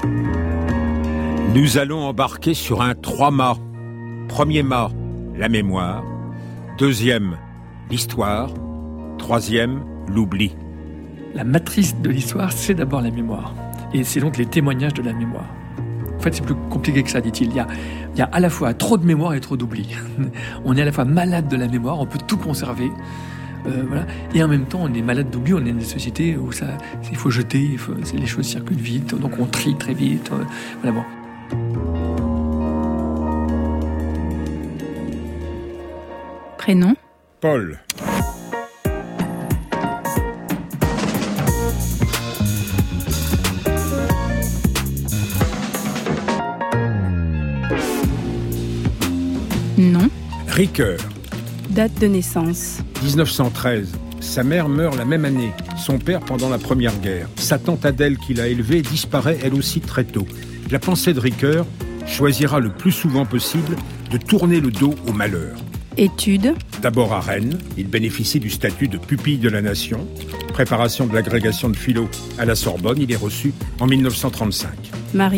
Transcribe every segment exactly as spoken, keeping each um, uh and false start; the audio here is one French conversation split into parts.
Nous allons embarquer sur un trois-mâts. Premier mât, la mémoire. Deuxième, l'histoire. Troisième, l'oubli. La matrice de l'histoire, c'est d'abord la mémoire. Et c'est donc les témoignages de la mémoire. En fait, c'est plus compliqué que ça, dit-il. Il y a, il y a à la fois trop de mémoire et trop d'oubli. On est à la fois malade de la mémoire, on peut tout conserver. Euh, voilà. Et en même temps, on est malade d'oubli. On est dans une société où ça, il faut jeter, il faut, les choses circulent vite, donc on trie très vite. Euh, voilà, bon. Prénom ? Paul. Nom ? Ricoeur. Date de naissance ? dix-neuf cent treize. Sa mère meurt la même année, son père pendant la Première Guerre. Sa tante Adèle, qui l'a élevée, disparaît elle aussi très tôt. La pensée de Ricoeur choisira le plus souvent possible de tourner le dos au malheur. Études ? D'abord à Rennes, il bénéficie du statut de pupille de la nation. Préparation de l'agrégation de philo à la Sorbonne, il est reçu en dix-neuf cent trente-cinq. Mariage ?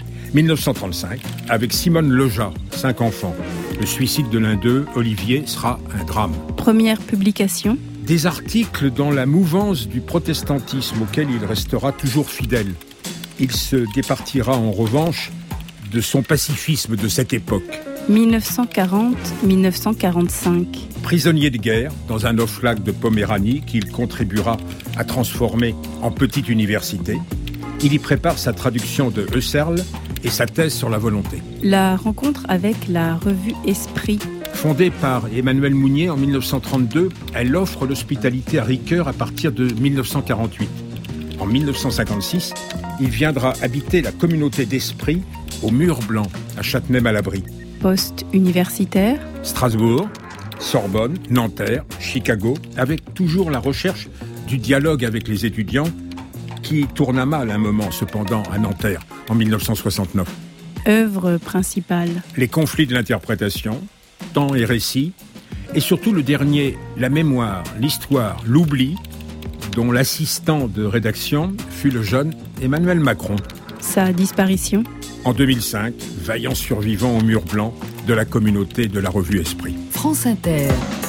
dix-neuf cent trente-cinq, avec Simone Leja, cinq enfants. Le suicide de l'un d'eux, Olivier, sera un drame. Première publication ? Des articles dans la mouvance du protestantisme auquel il restera toujours fidèle. Il se départira en revanche de son pacifisme de cette époque. dix-neuf cent quarante à dix-neuf cent quarante-cinq. Prisonnier de guerre dans un oflag de Poméranie qu'il contribuera à transformer en petite université, il y prépare sa traduction de Husserl et sa thèse sur la volonté. La rencontre avec la revue Esprit. Fondée par Emmanuel Mounier en dix-neuf cent trente-deux, elle offre l'hospitalité à Ricoeur à partir de dix-neuf cent quarante-huit. En dix-neuf cent cinquante-six, il viendra habiter la communauté d'Esprit au Mur Blanc, à Châtenay-Malabry. Poste universitaire. Strasbourg, Sorbonne, Nanterre, Chicago, avec toujours la recherche du dialogue avec les étudiants qui tourna mal un moment cependant à Nanterre en dix-neuf cent soixante-neuf. Œuvre principale. Les conflits de l'interprétation, temps et récit, et surtout le dernier, la mémoire, l'histoire, l'oubli, dont l'assistant de rédaction fut le jeune Emmanuel Macron. Sa disparition. En deux mille cinq, vaillant survivant au Mur Blanc de la communauté de la revue Esprit. France Inter.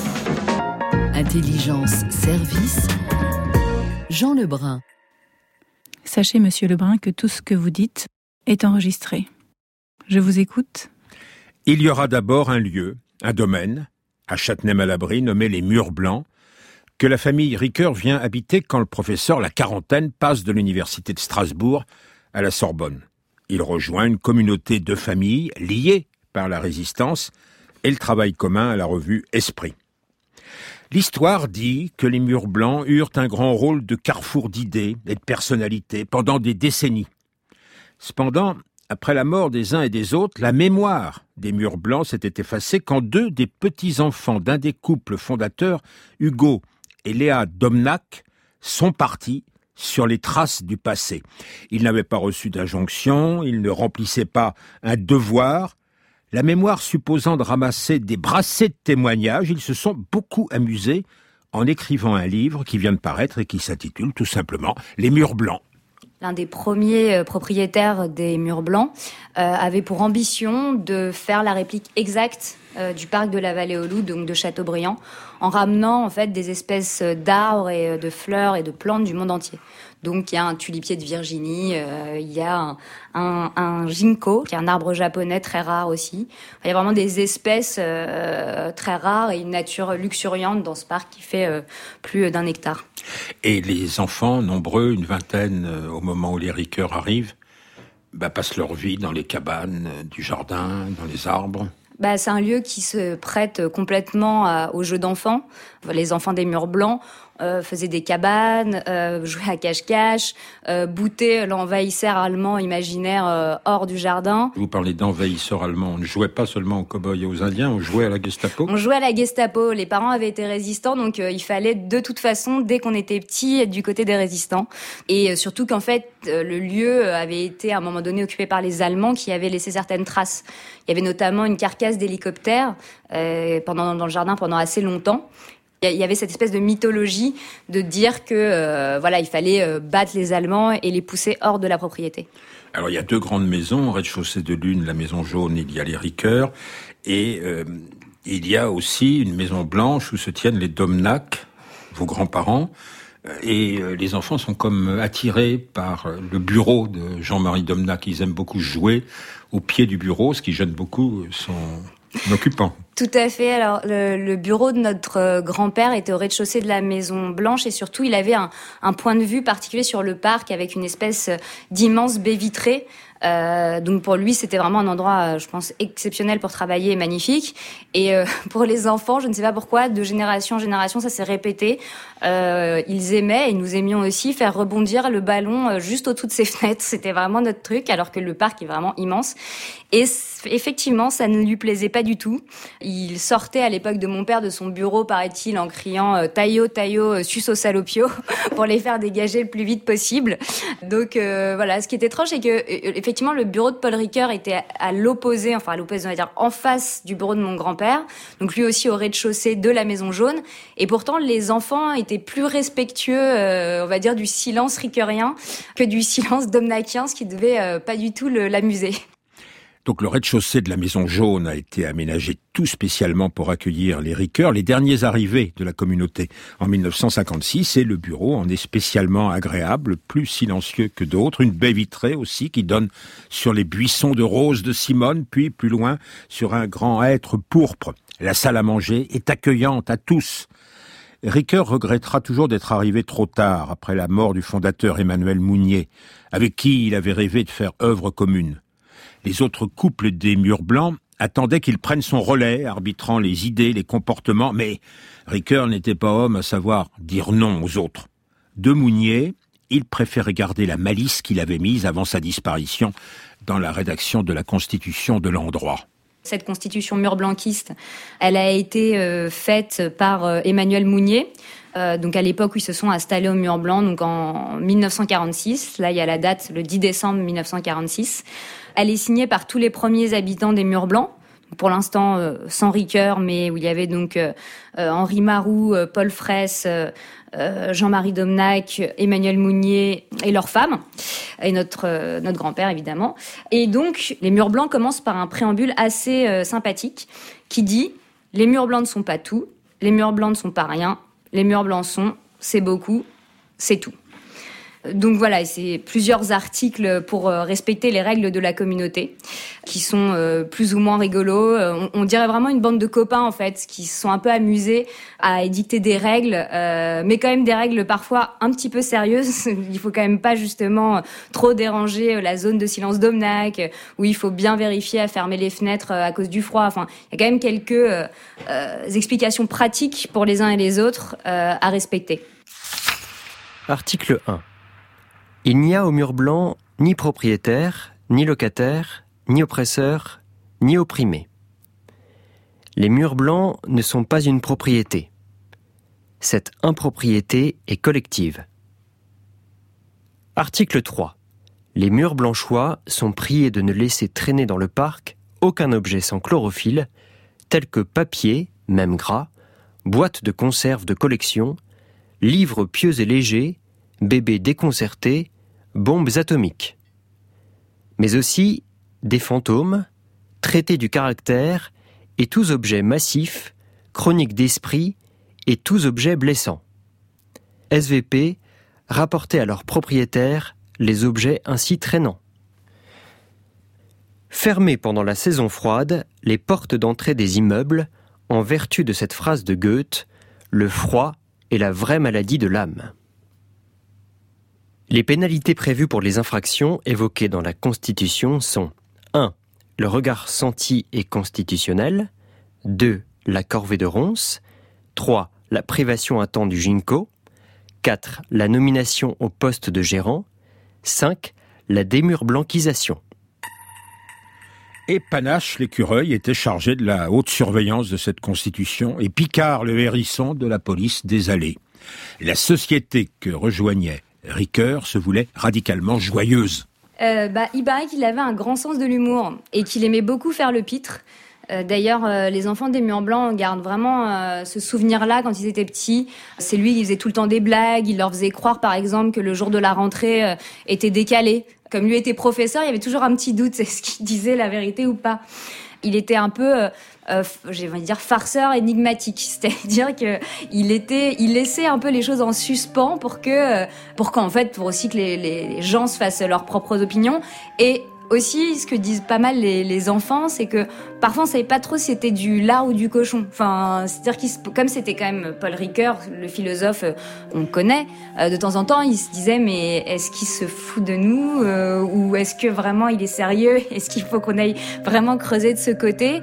Intelligence, service. Jean Lebrun. Sachez, monsieur Lebrun, que tout ce que vous dites est enregistré. Je vous écoute. Il y aura d'abord un lieu, un domaine, à Châtenay-Malabry, nommé les Murs Blancs, que la famille Ricoeur vient habiter quand le professeur, la quarantaine, passe de l'université de Strasbourg à la Sorbonne. Il rejoint une communauté de familles liées par la résistance et le travail commun à la revue Esprit. L'histoire dit que les Murs Blancs eurent un grand rôle de carrefour d'idées et de personnalités pendant des décennies. Cependant, après la mort des uns et des autres, la mémoire des Murs Blancs s'était effacée quand deux des petits-enfants d'un des couples fondateurs, Hugo et Léa Domnac, sont partis sur les traces du passé. Ils n'avaient pas reçu d'injonction, ils ne remplissaient pas un devoir. La mémoire supposant de ramasser des brassées de témoignages, ils se sont beaucoup amusés en écrivant un livre qui vient de paraître et qui s'intitule tout simplement « Les Murs Blancs ». L'un des premiers euh, propriétaires des Murs Blancs euh, avait pour ambition de faire la réplique exacte euh, du parc de la Vallée aux Loups, donc de Châteaubriand, en ramenant en fait des espèces d'arbres et de fleurs et de plantes du monde entier. Donc il y a un tulipier de Virginie, euh, il y a un, un, un ginkgo, qui est un arbre japonais très rare aussi. Il y a vraiment des espèces euh, très rares et une nature luxuriante dans ce parc qui fait euh, plus d'un hectare. Et les enfants, nombreux, une vingtaine euh, au moment où les Ricoeur arrivent, bah, passent leur vie dans les cabanes euh, du jardin, dans les arbres. Bah, c'est un lieu qui se prête complètement à, aux jeux d'enfants. Les enfants des Murs Blancs euh, faisaient des cabanes, euh, jouaient à cache-cache, euh, boutaient l'envahisseur allemand imaginaire euh, hors du jardin. Vous parlez d'envahisseurs allemands. On ne jouait pas seulement aux cow-boys et aux Indiens, on jouait à la Gestapo. On jouait à la Gestapo. Les parents avaient été résistants, donc euh, il fallait de toute façon, dès qu'on était petit, être du côté des résistants. Et euh, surtout qu'en fait, euh, le lieu avait été à un moment donné occupé par les Allemands qui avaient laissé certaines traces. Il y avait notamment une carcasse d'hélicoptère euh, pendant dans le jardin pendant assez longtemps. Il y avait cette espèce de mythologie de dire que euh, voilà, il fallait euh, battre les Allemands et les pousser hors de la propriété. Alors il y a deux grandes maisons, au rez-de-chaussée de l'une, la maison jaune, il y a les Ricoeur, et euh, il y a aussi une maison blanche où se tiennent les Domnac, vos grands-parents, et euh, les enfants sont comme attirés par le bureau de Jean-Marie Domnac. Ils aiment beaucoup jouer au pied du bureau, ce qui gêne beaucoup son occupant. Tout à fait. Alors, le, le bureau de notre grand-père était au rez-de-chaussée de la Maison Blanche et surtout, il avait un, un point de vue particulier sur le parc avec une espèce d'immense baie vitrée. Euh, donc pour lui, c'était vraiment un endroit, je pense, exceptionnel pour travailler et magnifique. Et euh, pour les enfants, je ne sais pas pourquoi, de génération en génération, ça s'est répété. Euh, ils aimaient, et nous aimions aussi, faire rebondir le ballon juste au-dessus de ses fenêtres. C'était vraiment notre truc, alors que le parc est vraiment immense. Et effectivement, ça ne lui plaisait pas du tout. Il sortait à l'époque de mon père de son bureau, paraît-il, en criant « Taillot, taillot, sus au salopio » pour les faire dégager le plus vite possible. Donc euh, voilà, ce qui est étrange, c'est que effectivement, le bureau de Paul Ricoeur était à l'opposé, enfin à l'opposé, on va dire, en face du bureau de mon grand-père. Donc lui aussi au rez-de-chaussée de la Maison Jaune. Et pourtant, les enfants étaient plus respectueux, euh, on va dire, du silence ricoeurien que du silence domnacien, ce qui devait euh, pas du tout le, l'amuser. Donc le rez-de-chaussée de la Maison Jaune a été aménagé tout spécialement pour accueillir les Ricoeur, les derniers arrivés de la communauté en mille neuf cent cinquante-six, et le bureau en est spécialement agréable, plus silencieux que d'autres. Une baie vitrée aussi qui donne sur les buissons de roses de Simone, puis plus loin sur un grand hêtre pourpre. La salle à manger est accueillante à tous. Ricoeur regrettera toujours d'être arrivé trop tard, après la mort du fondateur Emmanuel Mounier, avec qui il avait rêvé de faire œuvre commune. Les autres couples des Murs Blancs attendaient qu'il prenne son relais, arbitrant les idées, les comportements, mais Ricoeur n'était pas homme à savoir dire non aux autres. De Mounier, il préférait garder la malice qu'il avait mise avant sa disparition dans la rédaction de la Constitution de l'endroit. Cette constitution mur-blanquiste, elle a été euh, faite par euh, Emmanuel Mounier, euh, donc à l'époque où ils se sont installés au Mur Blanc, donc en mille neuf cent quarante-six. Là, il y a la date, le dix décembre mille neuf cent quarante-six. Elle est signée par tous les premiers habitants des Murs Blancs. Pour l'instant, euh, sans Ricoeur, mais où il y avait donc euh, Henri Maroux, euh, Paul Fraisse, euh, euh, Jean-Marie Domnac, Emmanuel Mounier et leurs femmes, et notre euh, notre grand-père évidemment. Et donc, les Murs Blancs commencent par un préambule assez euh, sympathique qui dit « Les Murs Blancs ne sont pas tout, les Murs Blancs ne sont pas rien, les Murs Blancs sont, c'est beaucoup, c'est tout ». Donc voilà, c'est plusieurs articles pour respecter les règles de la communauté qui sont euh, plus ou moins rigolos. On, on dirait vraiment une bande de copains en fait qui se sont un peu amusés à édicter des règles, euh, mais quand même des règles parfois un petit peu sérieuses. Il faut quand même pas justement trop déranger la zone de silence Domnac, où il faut bien vérifier à fermer les fenêtres à cause du froid. Enfin, il y a quand même quelques euh, euh, explications pratiques pour les uns et les autres euh, à respecter. Article un. Il n'y a au Mur Blanc ni propriétaire, ni locataire, ni oppresseur, ni opprimé. Les Murs Blancs ne sont pas une propriété. Cette impropriété est collective. Article trois. Les Murs blanchois sont priés de ne laisser traîner dans le parc aucun objet sans chlorophylle, tel que papier, même gras, boîtes de conserve de collection, livres pieux et légers, bébés déconcertés, bombes atomiques. Mais aussi des fantômes, traités du caractère et tous objets massifs, chroniques d'esprit et tous objets blessants. S V P, rapporter à leurs propriétaires les objets ainsi traînants. Fermer pendant la saison froide les portes d'entrée des immeubles en vertu de cette phrase de Goethe, le froid est la vraie maladie de l'âme. Les pénalités prévues pour les infractions évoquées dans la Constitution sont un. Le regard senti est constitutionnel, deux. La corvée de ronces, trois. La privation à temps du ginkgo, quatre. La nomination au poste de gérant, cinq. La démurblanquisation. Et Panache, l'écureuil, était chargé de la haute surveillance de cette Constitution, et Picard, le hérisson, de la police des allées. La société que rejoignait Ricoeur se voulait radicalement joyeuse. Euh, bah, il paraît qu'il avait un grand sens de l'humour et qu'il aimait beaucoup faire le pitre. Euh, d'ailleurs, euh, les enfants des Murs Blancs gardent vraiment euh, ce souvenir-là quand ils étaient petits. C'est lui qui faisait tout le temps des blagues, il leur faisait croire par exemple que le jour de la rentrée euh, était décalé. Comme lui était professeur, il y avait toujours un petit doute, est-ce qu'il disait la vérité ou pas. Il était un peu, euh, euh, j'ai envie de dire, farceur énigmatique. C'est-à-dire que il était, il laissait un peu les choses en suspens pour que, pour qu'en fait, pour aussi que les, les gens se fassent leurs propres opinions. Et aussi, ce que disent pas mal les, les enfants, c'est que parfois on savait pas trop si c'était du lard ou du cochon. Enfin, c'est-à-dire qu'il, comme c'était quand même Paul Ricoeur, le philosophe, on connaît. Euh, de temps en temps, il se disait mais est-ce qu'il se fout de nous euh, ou est-ce que vraiment il est sérieux? Est-ce qu'il faut qu'on aille vraiment creuser de ce côté?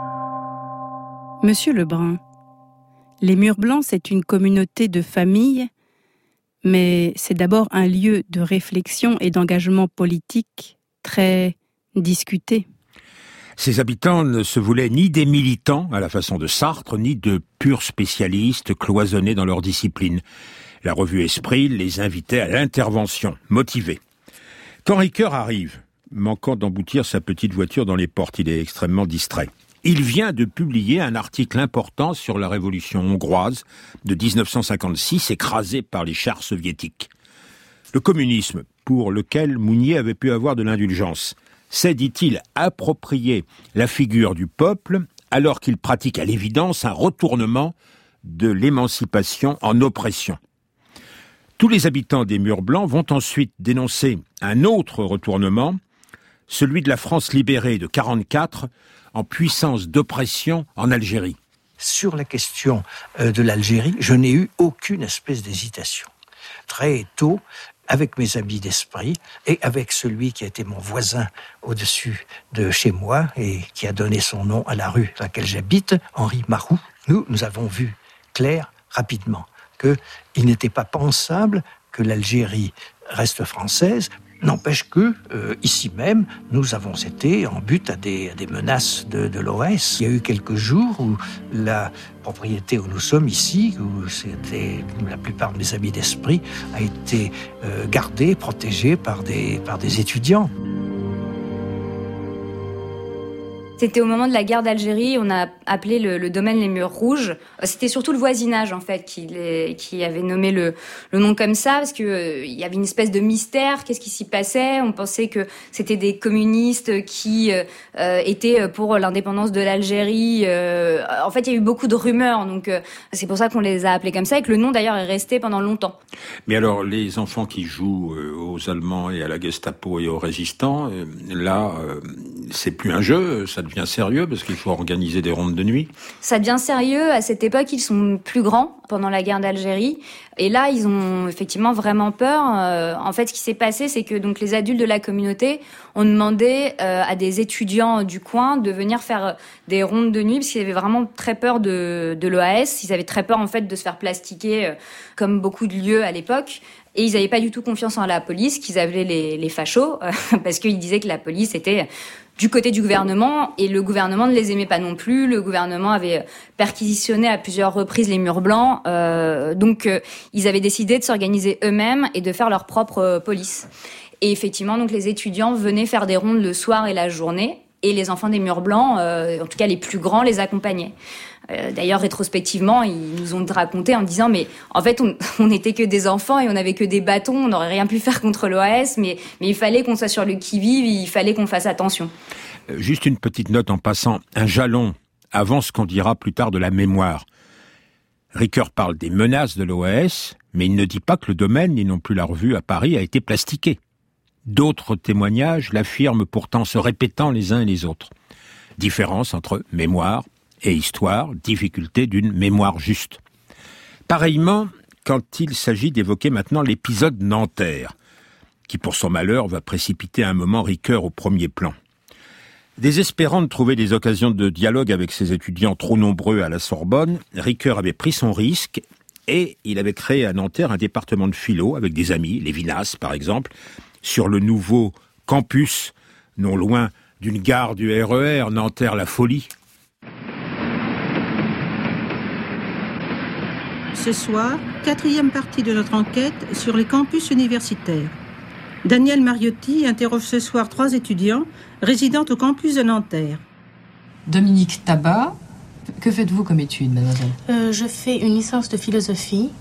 Monsieur Lebrun, les Murs Blancs, c'est une communauté de famille, mais c'est d'abord un lieu de réflexion et d'engagement politique très discuté. Ses habitants ne se voulaient ni des militants, à la façon de Sartre, ni de purs spécialistes cloisonnés dans leur discipline. La revue Esprit les invitait à l'intervention, motivés. Quand Ricoeur arrive, manquant d'emboutir sa petite voiture dans les portes, il est extrêmement distrait. Il vient de publier un article important sur la révolution hongroise de dix-neuf cent cinquante-six, écrasée par les chars soviétiques. Le communisme, pour lequel Mounier avait pu avoir de l'indulgence, c'est, dit-il, approprier la figure du peuple alors qu'il pratique à l'évidence un retournement de l'émancipation en oppression. Tous les habitants des Murs Blancs vont ensuite dénoncer un autre retournement, celui de la France libérée de quarante-quatre en puissance d'oppression en Algérie. Sur la question de l'Algérie, je n'ai eu aucune espèce d'hésitation. Très tôt, avec mes amis d'esprit et avec celui qui a été mon voisin au-dessus de chez moi et qui a donné son nom à la rue à laquelle j'habite, Henri Marroux, nous, nous avons vu clair, rapidement, qu'il n'était pas pensable que l'Algérie reste française. N'empêche que, euh, ici même, nous avons été en but à des, à des menaces de, de l'O A S. Il y a eu quelques jours où la propriété où nous sommes ici, où c'était la plupart de mes amis d'esprit, a été euh, gardée, protégée par des, par des étudiants. C'était au moment de la guerre d'Algérie, on a appelé le, le domaine les Murs Rouges. C'était surtout le voisinage en fait qui, les, qui avait nommé le, le nom comme ça, parce que euh, il y avait une espèce de mystère. Qu'est-ce qui s'y passait? On pensait que c'était des communistes qui euh, étaient pour l'indépendance de l'Algérie. Euh, en fait, il y a eu beaucoup de rumeurs, donc euh, c'est pour ça qu'on les a appelés comme ça, et que le nom d'ailleurs est resté pendant longtemps. Mais alors, les enfants qui jouent euh, aux Allemands et à la Gestapo et aux résistants, euh, là, euh, c'est plus un jeu, ça devient sérieux parce qu'il faut organiser des rondes de nuit. Ça devient sérieux. À cette époque, ils sont plus grands pendant la guerre d'Algérie. Et là, ils ont effectivement vraiment peur. Euh, en fait, ce qui s'est passé, c'est que donc les adultes de la communauté ont demandé euh, à des étudiants du coin de venir faire des rondes de nuit parce qu'ils avaient vraiment très peur de, de l'O A S. Ils avaient très peur en fait de se faire plastiquer euh, comme beaucoup de lieux à l'époque. Et ils n'avaient pas du tout confiance en la police, qu'ils appelaient les, les fachos, euh, parce qu'ils disaient que la police était du côté du gouvernement, et le gouvernement ne les aimait pas non plus. Le gouvernement avait perquisitionné à plusieurs reprises les Murs Blancs, euh, donc euh, ils avaient décidé de s'organiser eux-mêmes et de faire leur propre euh, police. Et effectivement, donc les étudiants venaient faire des rondes le soir et la journée, et les enfants des Murs Blancs, euh, en tout cas les plus grands, les accompagnaient. Euh, d'ailleurs, rétrospectivement, ils nous ont raconté en disant mais en fait, on, on n'était que des enfants et on n'avait que des bâtons, on n'aurait rien pu faire contre l'O A S, mais, mais il fallait qu'on soit sur le qui-vive, il fallait qu'on fasse attention. Juste une petite note en passant, un jalon avant ce qu'on dira plus tard de la mémoire. Ricoeur parle des menaces de l'O A S, mais il ne dit pas que le domaine, ni non plus la revue à Paris, a été plastiqué. D'autres témoignages l'affirment pourtant se répétant les uns et les autres. Différence entre mémoire et histoire, difficulté d'une mémoire juste. Pareillement, quand il s'agit d'évoquer maintenant l'épisode Nanterre, qui pour son malheur va précipiter un moment Ricoeur au premier plan. Désespérant de trouver des occasions de dialogue avec ses étudiants trop nombreux à la Sorbonne, Ricoeur avait pris son risque et il avait créé à Nanterre un département de philo avec des amis, Lévinas par exemple, sur le nouveau campus, non loin d'une gare du R E R, Nanterre-La Folie. Ce soir, quatrième partie de notre enquête sur les campus universitaires. Daniel Mariotti interroge ce soir trois étudiants résidant au campus de Nanterre. Dominique Tabat, que faites-vous comme étude, mademoiselle ? euh, Je fais une licence de philosophie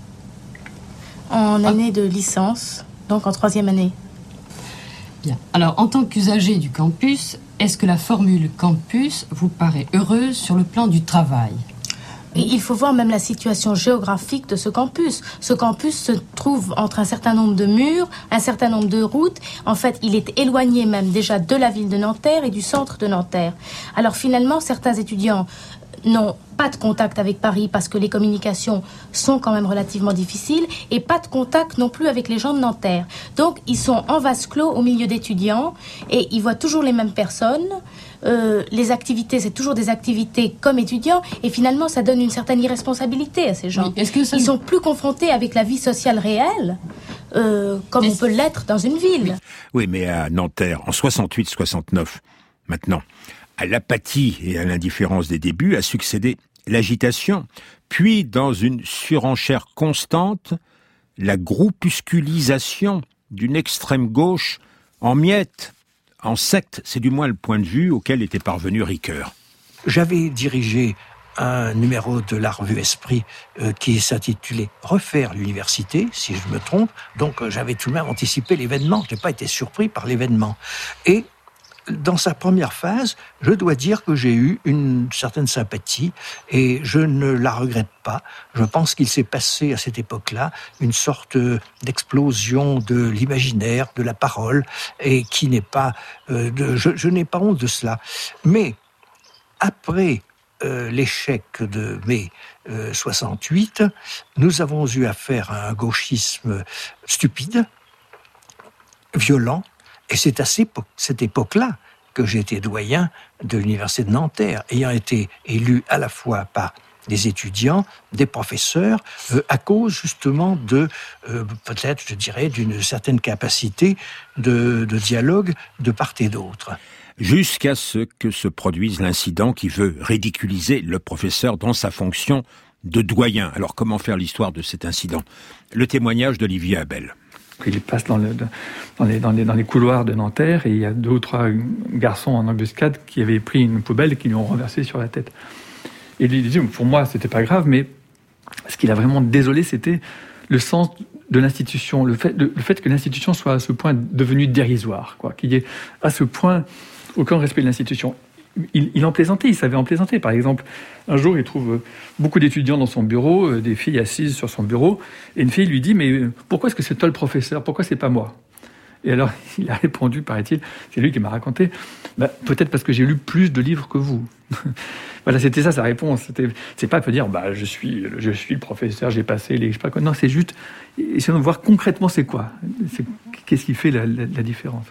en année ah. de licence, donc en troisième année. Bien. Alors, en tant qu'usager du campus, est-ce que la formule campus vous paraît heureuse sur le plan du travail ? Et il faut voir même la situation géographique de ce campus. Ce campus se trouve entre un certain nombre de murs, un certain nombre de routes. En fait, il est éloigné même déjà de la ville de Nanterre et du centre de Nanterre. Alors finalement, certains étudiants n'ont pas de contact avec Paris parce que les communications sont quand même relativement difficiles et pas de contact non plus avec les gens de Nanterre. Donc, ils sont en vase clos au milieu d'étudiants et ils voient toujours les mêmes personnes. Euh, les activités, c'est toujours des activités comme étudiants et finalement, ça donne une certaine irresponsabilité à ces gens. Oui, est-ce que ça... Ils sont plus confrontés avec la vie sociale réelle euh, comme est-ce... on peut l'être dans une ville. Oui, mais à Nanterre, en soixante-huit soixante-neuf, maintenant, à l'apathie et à l'indifférence des débuts a succédé l'agitation, puis dans une surenchère constante, la groupusculisation d'une extrême gauche en miettes, en secte, c'est du moins le point de vue auquel était parvenu Ricoeur. J'avais dirigé un numéro de la revue Esprit euh, qui s'intitulait « Refaire l'université », si je me trompe, donc euh, j'avais tout de même anticipé l'événement, je n'ai pas été surpris par l'événement. Et dans sa première phase, je dois dire que j'ai eu une certaine sympathie et je ne la regrette pas. Je pense qu'il s'est passé à cette époque-là une sorte d'explosion de l'imaginaire, de la parole, et qui n'est pas... Euh, de, je, je n'ai pas honte de cela. Mais après euh, l'échec de mai euh, soixante-huit, nous avons eu affaire à un gauchisme stupide, violent. Et c'est à cette époque-là que j'ai été doyen de l'université de Nanterre, ayant été élu à la fois par des étudiants, des professeurs, euh, à cause justement de, euh, peut-être, je dirais, d'une certaine capacité de, de dialogue de part et d'autre. Jusqu'à ce que se produise l'incident qui veut ridiculiser le professeur dans sa fonction de doyen. Alors comment faire l'histoire de cet incident ? Le témoignage d'Olivier Abel. Il passe dans, le, dans, les, dans, les, dans les couloirs de Nanterre et il y a deux ou trois garçons en embuscade qui avaient pris une poubelle et qui lui ont renversé sur la tête. Et il dit, pour moi, c'était pas grave, mais ce qui l'a vraiment désolé, c'était le sens de l'institution, le fait, le, le fait que l'institution soit à ce point devenue dérisoire, quoi, qu'il y ait à ce point aucun respect de l'institution. Il, il en plaisantait, il savait en plaisanter. Par exemple, un jour, il trouve beaucoup d'étudiants dans son bureau, des filles assises sur son bureau, et une fille lui dit « Mais pourquoi est-ce que c'est toi le professeur ? Pourquoi c'est pas moi ?» Et alors, il a répondu, paraît-il, c'est lui qui m'a raconté, bah, « Peut-être parce que j'ai lu plus de livres que vous. » Voilà, c'était ça sa réponse. C'était, c'est pas de dire bah, « je suis, je suis le professeur, j'ai passé les... » je sais pas quoi. Non, c'est juste, essayons de voir concrètement c'est quoi. C'est, qu'est-ce qui fait la, la, la différence.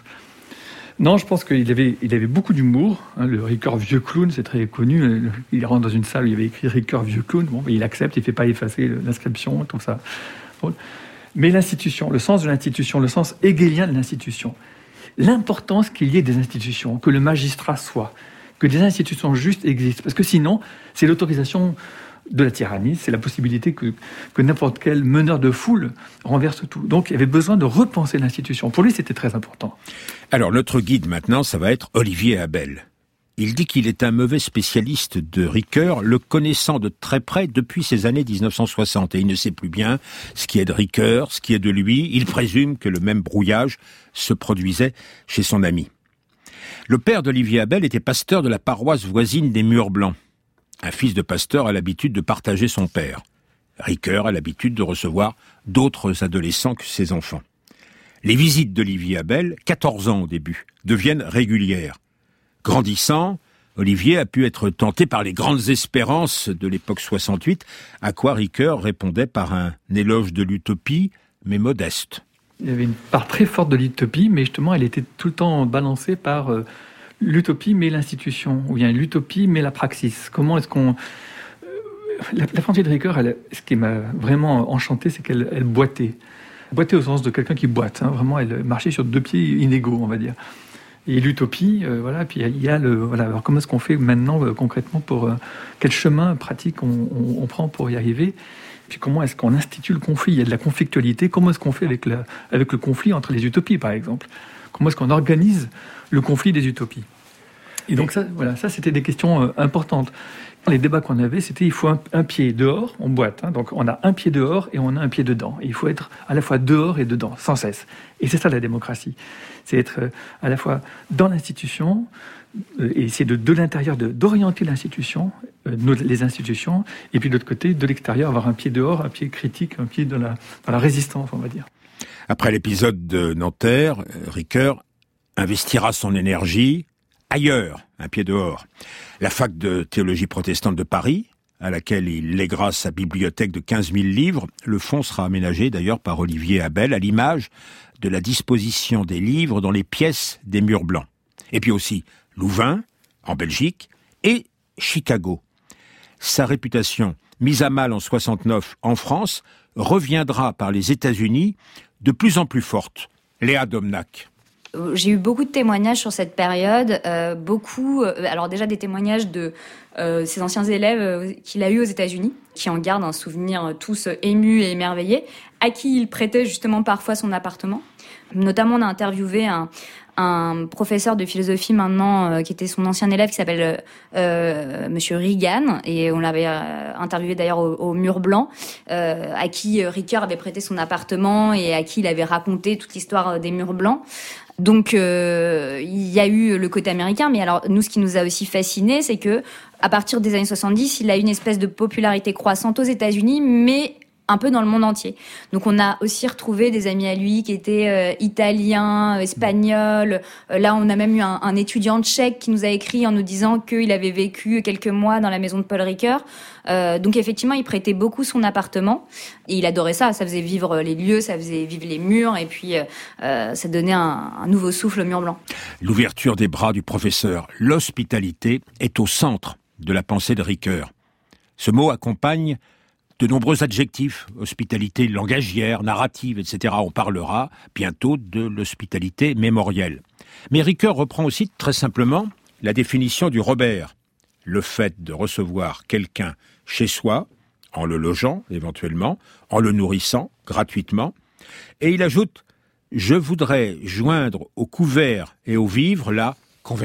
Non, je pense qu'il avait, il avait beaucoup d'humour. Hein, le Ricoeur vieux clown, c'est très connu. Il rentre dans une salle où il y avait écrit Ricoeur vieux clown. Bon, il accepte, il ne fait pas effacer l'inscription, tout ça. Bon. Mais l'institution, le sens de l'institution, le sens hegelien de l'institution, l'importance qu'il y ait des institutions, que le magistrat soit, que des institutions justes existent. Parce que sinon, c'est l'autorisation de la tyrannie, c'est la possibilité que, que n'importe quel meneur de foule renverse tout. Donc il y avait besoin de repenser l'institution. Pour lui, c'était très important. Alors notre guide maintenant, ça va être Olivier Abel. Il dit qu'il est un mauvais spécialiste de Ricoeur, le connaissant de très près depuis ces années dix-neuf cent soixante. Et il ne sait plus bien ce qui est de Ricoeur, ce qui est de lui. Il présume que le même brouillage se produisait chez son ami. Le père d'Olivier Abel était pasteur de la paroisse voisine des Murs Blancs. Un fils de pasteur a l'habitude de partager son père. Ricoeur a l'habitude de recevoir d'autres adolescents que ses enfants. Les visites d'Olivier Abel, quatorze ans au début, deviennent régulières. Grandissant, Olivier a pu être tenté par les grandes espérances de l'époque soixante-huit, à quoi Ricoeur répondait par un éloge de l'utopie, mais modeste. Il y avait une part très forte de l'utopie, mais justement, elle était tout le temps balancée par... Euh, l'utopie mais l'institution, ou bien l'utopie mais la praxis. Comment est-ce qu'on... La, la pensée de Ricoeur, elle, ce qui m'a vraiment enchanté, c'est qu'elle elle boitait. Boitait au sens de quelqu'un qui boite. Hein. Vraiment, elle marchait sur deux pieds inégaux, on va dire. Et l'utopie, euh, voilà. Puis il y a le... Voilà, alors comment est-ce qu'on fait maintenant, euh, concrètement, pour... Euh, quel chemin pratique on, on, on prend pour y arriver ? Puis comment est-ce qu'on institue le conflit ? Il y a de la conflictualité. Comment est-ce qu'on fait avec, la, avec le conflit entre les utopies, par exemple ? Comment est-ce qu'on organise le conflit des utopies ? Et donc ça, voilà, ça c'était des questions euh, importantes. Les débats qu'on avait, c'était il faut un, un pied dehors, on boite, hein, donc on a un pied dehors et on a un pied dedans. Et il faut être à la fois dehors et dedans, sans cesse. Et c'est ça la démocratie. C'est être euh, à la fois dans l'institution euh, et essayer de, de l'intérieur de, d'orienter l'institution, euh, nos, les institutions, et puis de l'autre côté, de l'extérieur, avoir un pied dehors, un pied critique, un pied dans la, dans la résistance, on va dire. Après l'épisode de Nanterre, Ricoeur investira son énergie ailleurs, un pied dehors. La fac de théologie protestante de Paris, à laquelle il lèguera sa bibliothèque de quinze mille livres. Le fonds sera aménagé d'ailleurs par Olivier Abel, à l'image de la disposition des livres dans les pièces des murs blancs. Et puis aussi Louvain, en Belgique, et Chicago. Sa réputation, mise à mal en soixante-neuf en France, reviendra par les États-Unis de plus en plus forte. Léa Domnac. J'ai eu beaucoup de témoignages sur cette période, euh, beaucoup, euh, alors déjà des témoignages de euh, ses anciens élèves euh, qu'il a eu aux États-Unis, qui en gardent un souvenir euh, tous euh, émus et émerveillés, à qui il prêtait justement parfois son appartement. Notamment, on a interviewé un, un professeur de philosophie maintenant, euh, qui était son ancien élève, qui s'appelle euh, Monsieur Reagan, et on l'avait euh, interviewé d'ailleurs au, au Mur Blanc, euh, à qui Ricoeur avait prêté son appartement et à qui il avait raconté toute l'histoire des Murs Blancs. Donc euh, il y a eu le côté américain, mais alors nous, ce qui nous a aussi fasciné, c'est que à partir des années soixante-dix, il a eu une espèce de popularité croissante aux États-Unis, mais un peu dans le monde entier. Donc on a aussi retrouvé des amis à lui qui étaient euh, italiens, euh, espagnols. Euh, là, on a même eu un, un étudiant tchèque qui nous a écrit en nous disant qu'il avait vécu quelques mois dans la maison de Paul Ricoeur. Euh, donc effectivement, il prêtait beaucoup son appartement et il adorait ça. Ça faisait vivre les lieux, ça faisait vivre les murs et puis euh, ça donnait un, un nouveau souffle au Mur Blanc. L'ouverture des bras du professeur, l'hospitalité, est au centre de la pensée de Ricoeur. Ce mot accompagne de nombreux adjectifs, hospitalité langagière, narrative, et cetera. On parlera bientôt de l'hospitalité mémorielle. Mais Ricoeur reprend aussi très simplement la définition du Robert. Le fait de recevoir quelqu'un chez soi, en le logeant éventuellement, en le nourrissant gratuitement. Et il ajoute « Je voudrais joindre au couvert et au vivre la conversation ».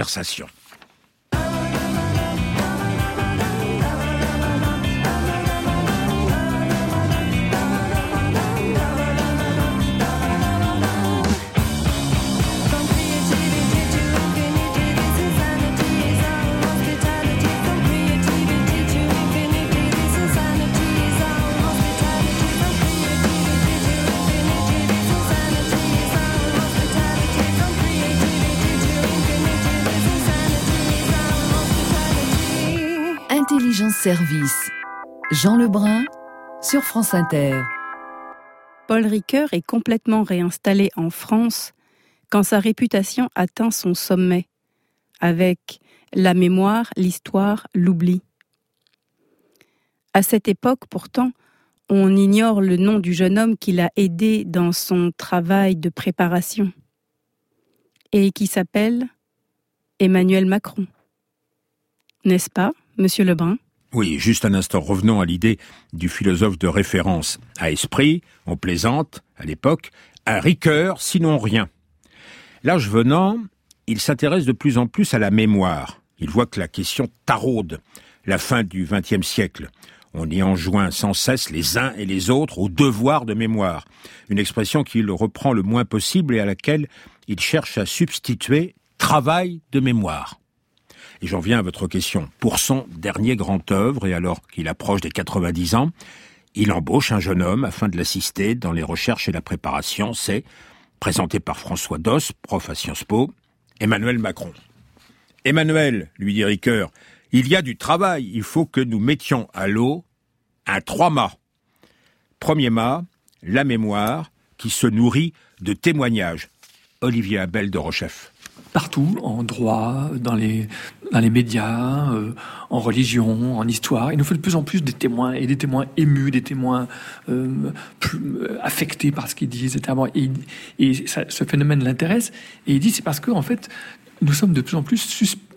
Intelligence Service. Jean Lebrun sur France Inter. Paul Ricoeur est complètement réinstallé en France quand sa réputation atteint son sommet, avec la mémoire, l'histoire, l'oubli. À cette époque, pourtant, on ignore le nom du jeune homme qui l'a aidé dans son travail de préparation et qui s'appelle Emmanuel Macron. N'est-ce pas, Monsieur Lebrun ? Oui, juste un instant, revenons à l'idée du philosophe de référence. À esprit, on plaisante, à l'époque, un Ricoeur, sinon rien. L'âge venant, il s'intéresse de plus en plus à la mémoire. Il voit que la question taraude la fin du vingtième siècle. On y enjoint sans cesse les uns et les autres au devoir de mémoire. Une expression qu'il reprend le moins possible et à laquelle il cherche à substituer travail de mémoire. Et j'en viens à votre question. Pour son dernier grand œuvre, et alors qu'il approche des quatre-vingt-dix ans, il embauche un jeune homme afin de l'assister dans les recherches et la préparation. C'est, présenté par François Doss, prof à Sciences Po, Emmanuel Macron. « Emmanuel, lui dit Ricoeur, il y a du travail. Il faut que nous mettions à l'eau un trois-mâts. Premier mât, la mémoire, qui se nourrit de témoignages. » Olivier Abel de Rochef. Partout, en droit, dans les, dans les médias, euh, en religion, en histoire. Il nous faut de plus en plus des témoins, et des témoins émus, des témoins euh, plus, euh, affectés par ce qu'ils disent, et cetera. Et, et ça, ce phénomène l'intéresse, et il dit c'est parce que, en fait, nous sommes de plus en plus sus-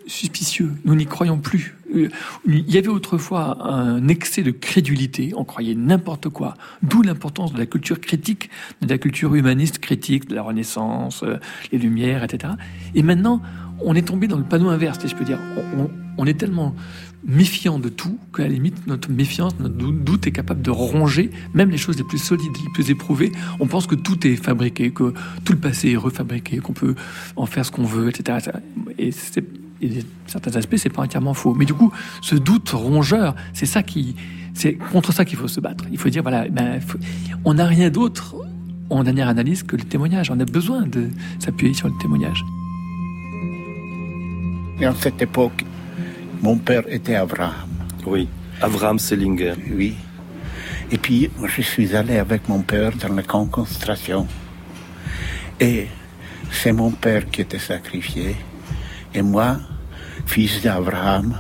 suspicieux. Nous n'y croyons plus. Il y avait autrefois un excès de crédulité. On croyait n'importe quoi. D'où l'importance de la culture critique, de la culture humaniste critique, de la Renaissance, les Lumières, et cetera. Et maintenant, on est tombé dans le panneau inverse, si je peux dire. On, on, on est tellement méfiant de tout qu'à la limite, notre méfiance, notre doute est capable de ronger même les choses les plus solides, les plus éprouvées. On pense que tout est fabriqué, que tout le passé est refabriqué, qu'on peut en faire ce qu'on veut, et cetera. Et c'est Et certains aspects, c'est pas entièrement faux. Mais du coup, ce doute rongeur, c'est ça qui, c'est contre ça qu'il faut se battre. Il faut dire, voilà, ben, faut, on n'a rien d'autre en dernière analyse que le témoignage. On a besoin de s'appuyer sur le témoignage. Et en cette époque, mon père était Abraham. Oui, Abraham Selinger. Oui. Et puis, je suis allé avec mon père dans le camp de concentration. Et c'est mon père qui était sacrifié. Et moi, fils d'Abraham,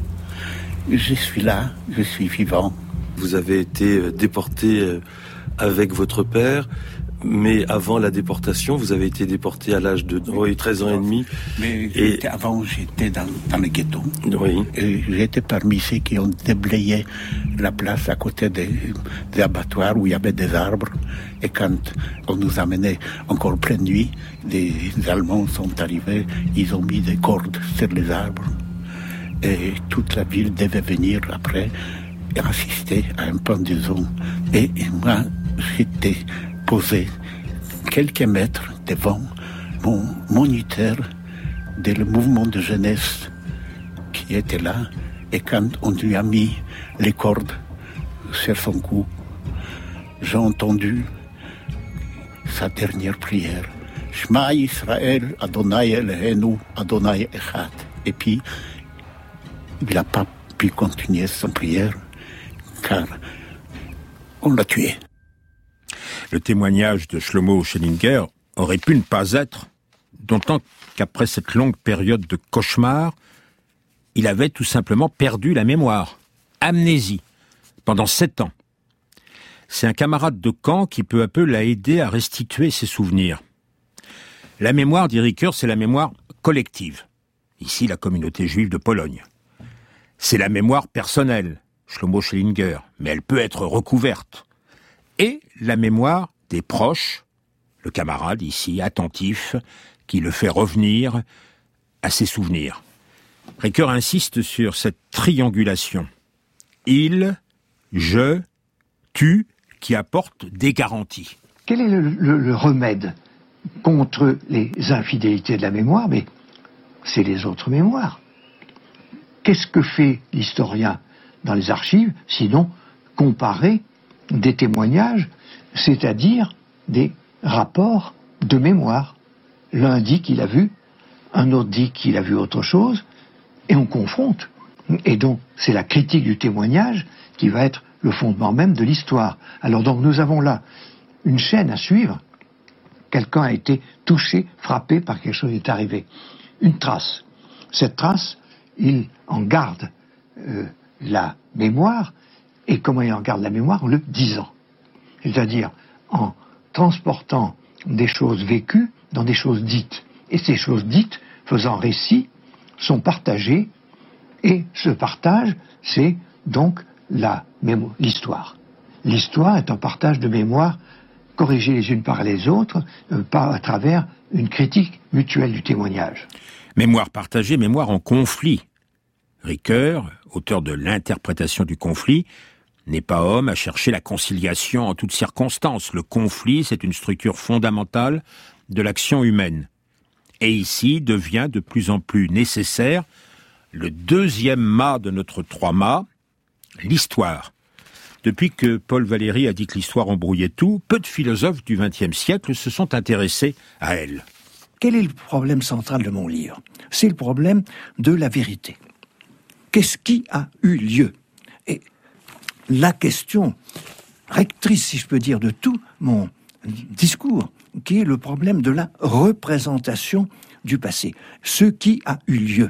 je suis là, je suis vivant. Vous avez été déporté avec votre père, mais avant la déportation, vous avez été déporté à l'âge de oui, treize ans et demi. Mais et... avant, j'étais dans, dans le ghetto. Oui. Et j'étais parmi ceux qui ont déblayé la place à côté des, des abattoirs où il y avait des arbres. Et quand on nous amenait encore pleine nuit, des Allemands sont arrivés, ils ont mis des cordes sur les arbres. Et toute la ville devait venir après et assister à un pendaison. Et, et moi, j'étais posé quelques mètres devant mon moniteur de le mouvement de jeunesse qui était là. Et quand on lui a mis les cordes sur son cou, j'ai entendu sa dernière prière. Shema Yisrael, Adonai Eloheinu, Adonai Echad. Et puis, il n'a pas pu continuer son prière, car on l'a tué. Le témoignage de Shlomo Schellinger aurait pu ne pas être, d'autant qu'après cette longue période de cauchemar, il avait tout simplement perdu la mémoire. Amnésie. Pendant sept ans. C'est un camarade de camp qui peu à peu l'a aidé à restituer ses souvenirs. La mémoire, dit Ricoeur, c'est la mémoire collective. Ici, la communauté juive de Pologne. C'est la mémoire personnelle, Shlomo Schellinger, mais elle peut être recouverte. Et la mémoire des proches, le camarade ici, attentif, qui le fait revenir à ses souvenirs. Ricoeur insiste sur cette triangulation. Il, je, tu, qui apporte des garanties. Quel est le, le, le remède contre les infidélités de la mémoire? Mais c'est les autres mémoires. Qu'est-ce que fait l'historien dans les archives, sinon comparer des témoignages, c'est-à-dire des rapports de mémoire. L'un dit qu'il a vu, un autre dit qu'il a vu autre chose, et on confronte. Et donc, c'est la critique du témoignage qui va être le fondement même de l'histoire. Alors donc, nous avons là une chaîne à suivre. Quelqu'un a été touché, frappé par quelque chose qui est arrivé. Une trace. Cette trace, il en garde euh, la mémoire. Et comment il en garde la mémoire? En le disant. C'est-à-dire en transportant des choses vécues dans des choses dites. Et ces choses dites, faisant récit, sont partagées. Et ce partage, c'est donc la mémo- l'histoire. L'histoire est un partage de mémoire corrigées les unes par les autres, euh, par, à travers une critique mutuelle du témoignage. Mémoire partagée, mémoire en conflit. Ricoeur, auteur de l'interprétation du conflit, n'est pas homme à chercher la conciliation en toutes circonstances. Le conflit, c'est une structure fondamentale de l'action humaine. Et ici devient de plus en plus nécessaire le deuxième mât de notre trois mâts, l'histoire. Depuis que Paul Valéry a dit que l'histoire embrouillait tout, peu de philosophes du vingtième siècle se sont intéressés à elle. Quel est le problème central de mon livre? C'est le problème de la vérité. Qu'est-ce qui a eu lieu? Et la question rectrice, si je peux dire, de tout mon discours, qui est le problème de la représentation du passé. Ce qui a eu lieu.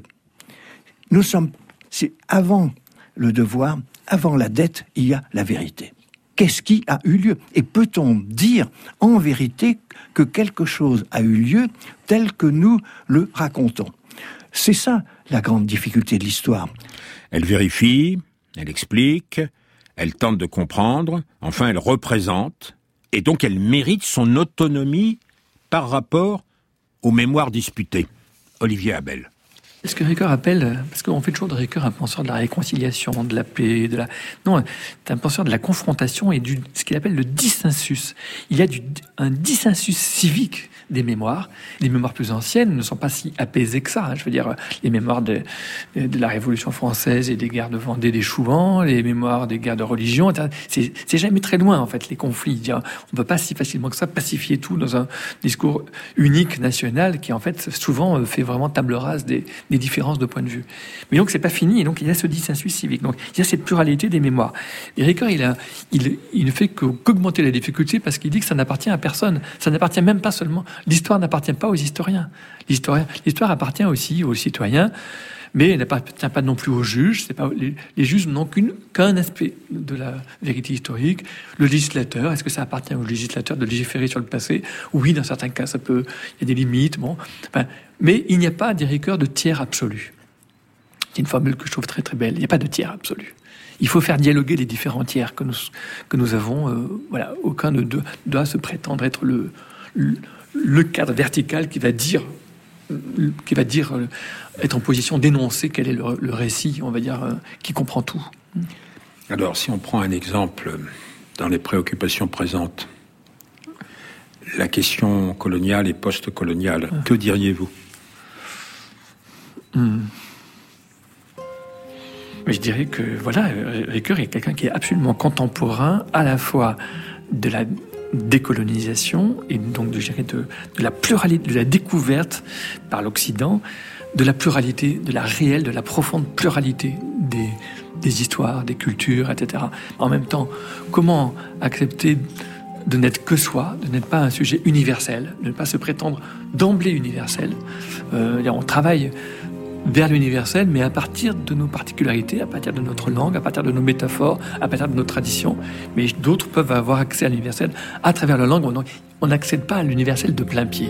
Nous sommes, c'est avant le devoir, avant la dette, il y a la vérité. Qu'est-ce qui a eu lieu? Et peut-on dire en vérité que quelque chose a eu lieu tel que nous le racontons? C'est ça la grande difficulté de l'histoire. Elle vérifie, elle explique, elle tente de comprendre, enfin elle représente, et donc elle mérite son autonomie par rapport aux mémoires disputées. Olivier Abel. Ce que Ricoeur appelle, parce qu'on fait toujours de Ricoeur un penseur de la réconciliation, de la paix, de la... Non, c'est un penseur de la confrontation et du ce qu'il appelle le dissensus. Il y a du, un dissensus civique des mémoires. Les mémoires plus anciennes ne sont pas si apaisées que ça. Hein. Je veux dire, les mémoires de, de la Révolution française et des guerres de Vendée, des Chouvans, les mémoires des guerres de religion, c'est, c'est jamais très loin, en fait, les conflits. On ne peut pas si facilement que ça pacifier tout dans un discours unique, national, qui, en fait, souvent fait vraiment table rase des, des différences de point de vue. Mais donc, c'est pas fini, et donc il y a ce dissensus civique. Donc, il y a cette pluralité des mémoires. Et Ricoeur, il, a, il, il ne fait qu'augmenter la difficulté parce qu'il dit que ça n'appartient à personne. Ça n'appartient même pas seulement... L'histoire n'appartient pas aux historiens. L'histoire, l'histoire appartient aussi aux citoyens, mais elle n'appartient pas non plus aux juges. C'est pas, les, les juges n'ont qu'une, qu'un aspect de la vérité historique. Le législateur, est-ce que ça appartient au législateur de légiférer sur le passé? Oui, dans certains cas, ça peut... Il y a des limites, bon... Enfin, mais il n'y a pas, dit Ricoeur, de tiers absolu. C'est une formule que je trouve très très belle. Il n'y a pas de tiers absolu. Il faut faire dialoguer les différents tiers que nous, que nous avons. Euh, voilà, aucun ne doit, doit se prétendre être le... le le cadre vertical qui va dire, qui va dire être en position d'énoncer quel est le, le récit, on va dire, qui comprend tout. Alors, si on prend un exemple dans les préoccupations présentes, la question coloniale et post-coloniale, ah. que diriez-vous? hmm. Je dirais que, voilà, Ricoeur est quelqu'un qui est absolument contemporain, à la fois de la décolonisation et donc de, de, de la pluralité, de la découverte par l'Occident, de la pluralité, de la réelle, de la profonde pluralité des, des histoires, des cultures, et cetera. En même temps, comment accepter de n'être que soi, de n'être pas un sujet universel, de ne pas se prétendre d'emblée universel. Euh, on travaille vers l'universel, mais à partir de nos particularités, à partir de notre langue, à partir de nos métaphores, à partir de nos traditions. Mais d'autres peuvent avoir accès à l'universel à travers la langue. On n'accède pas à l'universel de plein pied.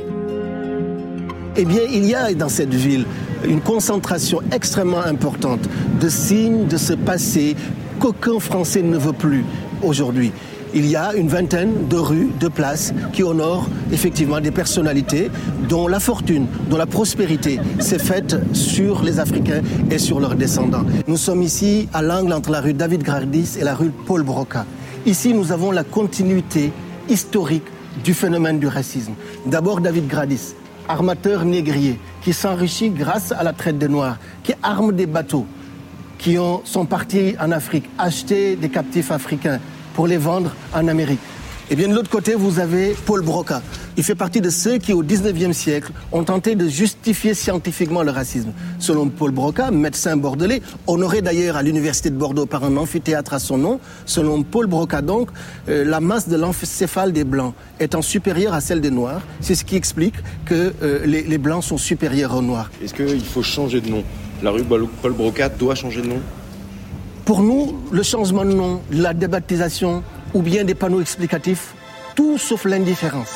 Eh bien, il y a dans cette ville une concentration extrêmement importante de signes de ce passé qu'aucun Français ne veut plus aujourd'hui. Il y a une vingtaine de rues, de places qui honorent effectivement des personnalités dont la fortune, dont la prospérité s'est faite sur les Africains et sur leurs descendants. Nous sommes ici à l'angle entre la rue David Gradis et la rue Paul Broca. Ici, nous avons la continuité historique du phénomène du racisme. D'abord David Gradis, armateur négrier, qui s'enrichit grâce à la traite des Noirs, qui arme des bateaux, qui ont, sont partis en Afrique, acheter des captifs africains, pour les vendre en Amérique. Et bien de l'autre côté, vous avez Paul Broca. Il fait partie de ceux qui, au dix-neuvième siècle, ont tenté de justifier scientifiquement le racisme. Selon Paul Broca, médecin bordelais, honoré d'ailleurs à l'université de Bordeaux par un amphithéâtre à son nom, selon Paul Broca donc, euh, la masse de l'encéphale des Blancs étant supérieure à celle des Noirs, c'est ce qui explique que euh, les, les Blancs sont supérieurs aux Noirs. Est-ce qu'il faut changer de nom? La rue Paul Broca doit changer de nom? Pour nous, le changement de nom, la débaptisation ou bien des panneaux explicatifs, tout sauf l'indifférence.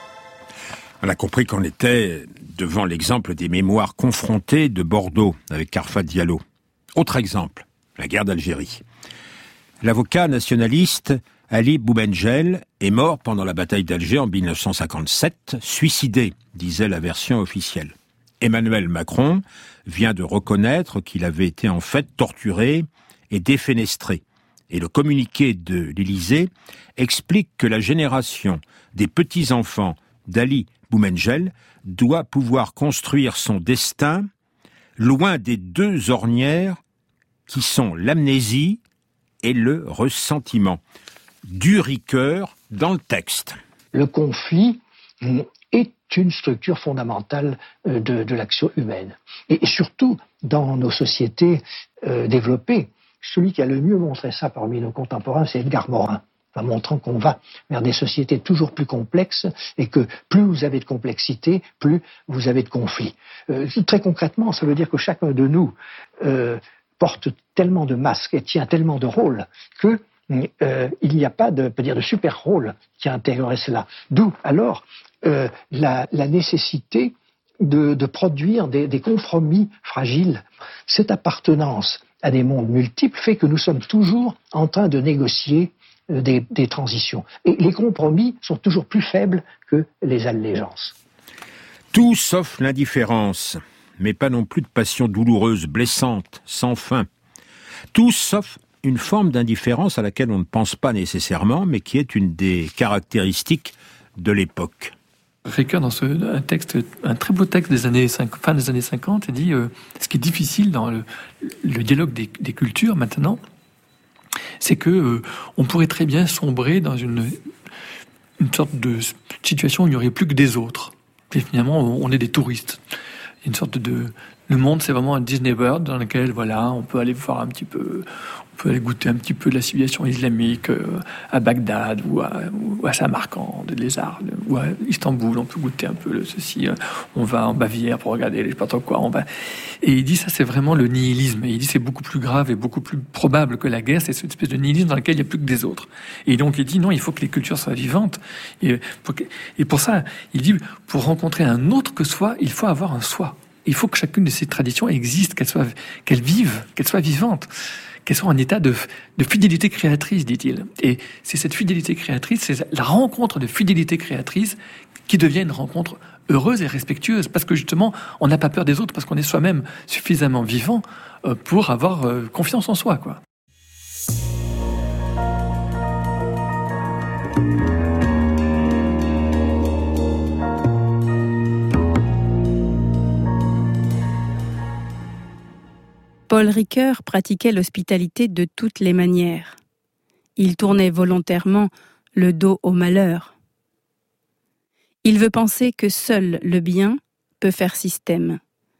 On a compris qu'on était devant l'exemple des mémoires confrontées de Bordeaux avec Arfad Diallo. Autre exemple, la guerre d'Algérie. L'avocat nationaliste Ali Boumengel est mort pendant la bataille d'Alger en mille neuf cent cinquante-sept, suicidé, disait la version officielle. Emmanuel Macron vient de reconnaître qu'il avait été en fait torturé et défenestré. Et le communiqué de l'Élysée explique que la génération des petits-enfants d'Ali Boumengel doit pouvoir construire son destin loin des deux ornières qui sont l'amnésie et le ressentiment. Du Ricoeur dans le texte. Le conflit est une structure fondamentale de, de l'action humaine. Et surtout, dans nos sociétés euh, développées, celui qui a le mieux montré ça parmi nos contemporains, c'est Edgar Morin, en montrant qu'on va vers des sociétés toujours plus complexes et que plus vous avez de complexité, plus vous avez de conflits. Euh, très concrètement, ça veut dire que chacun de nous euh, porte tellement de masques et tient tellement de rôles que euh, il n'y a pas de, peut dire, de super rôle qui a intégré cela. D'où alors euh, la, la nécessité de, de produire des, des compromis fragiles. Cette appartenance à des mondes multiples fait que nous sommes toujours en train de négocier des, des transitions. Et les compromis sont toujours plus faibles que les allégeances. Tout sauf l'indifférence, mais pas non plus de passion douloureuse, blessante, sans fin. Tout sauf une forme d'indifférence à laquelle on ne pense pas nécessairement, mais qui est une des caractéristiques de l'époque. Ricoeur, dans ce, un texte, un très beau texte des années fin des années cinquante, il dit euh, ce qui est difficile dans le, le dialogue des, des cultures maintenant, c'est que euh, on pourrait très bien sombrer dans une, une sorte de situation où il n'y aurait plus que des autres. Et finalement, on est des touristes. Une sorte de... Le monde, c'est vraiment un Disney World dans lequel, voilà, on peut aller voir un petit peu... On peut aller goûter un petit peu de la civilisation islamique euh, à Bagdad ou à, ou à Samarcande, les Arts, ou à Istanbul. On peut goûter un peu le ceci. Euh, on va en Bavière pour regarder les je sais pas trop quoi. On va... Et il dit ça, c'est vraiment le nihilisme. Et il dit c'est beaucoup plus grave et beaucoup plus probable que la guerre. C'est cette espèce de nihilisme dans lequel il n'y a plus que des autres. Et donc il dit non, il faut que les cultures soient vivantes. Et pour, que... et pour ça, il dit pour rencontrer un autre que soi, il faut avoir un soi. Il faut que chacune de ces traditions existe, qu'elle soit, qu'elle vive, qu'elle soit vivante, qu'elle soit en état de, de fidélité créatrice, dit-il. Et c'est cette fidélité créatrice, c'est la rencontre de fidélité créatrice qui devient une rencontre heureuse et respectueuse, parce que justement, on n'a pas peur des autres, parce qu'on est soi-même suffisamment vivant pour avoir confiance en soi, quoi. Paul Ricoeur pratiquait l'hospitalité de toutes les manières. Il tournait volontairement le dos au malheur. Il veut penser que seul le bien peut faire système.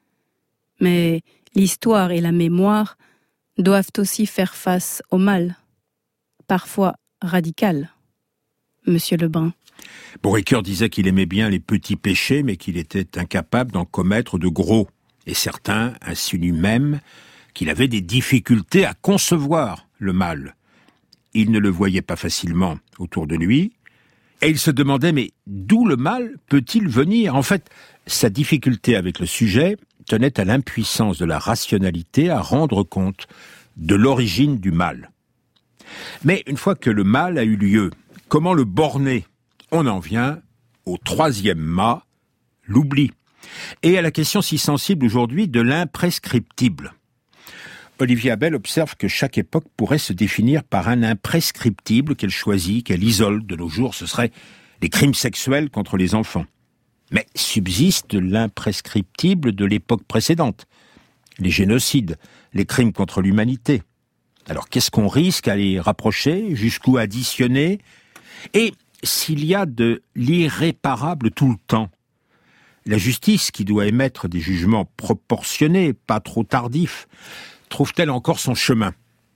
Mais l'histoire et la mémoire doivent aussi faire face au mal, parfois radical. Monsieur Lebrun. Bon, Ricoeur disait qu'il aimait bien les petits péchés, mais qu'il était incapable d'en commettre de gros. Et certains insinuent même qu'il avait des difficultés à concevoir le mal. Il ne le voyait pas facilement autour de lui, et il se demandait, mais d'où le mal peut-il venir ? En fait, sa difficulté avec le sujet tenait à l'impuissance de la rationalité à rendre compte de l'origine du mal. Mais une fois que le mal a eu lieu, comment le borner ? On en vient au troisième mât, l'oubli, et à la question si sensible aujourd'hui de l'imprescriptible. Olivier Abel observe que chaque époque pourrait se définir par un imprescriptible qu'elle choisit, qu'elle isole. De nos jours, ce serait les crimes sexuels contre les enfants. Mais subsiste l'imprescriptible de l'époque précédente, les génocides, les crimes contre l'humanité. Alors qu'est-ce qu'on risque à les rapprocher, jusqu'où additionner ? Et s'il y a de l'irréparable tout le temps, la justice, qui doit émettre des jugements proportionnés, pas trop tardifs, trouve-t-elle encore son chemin ?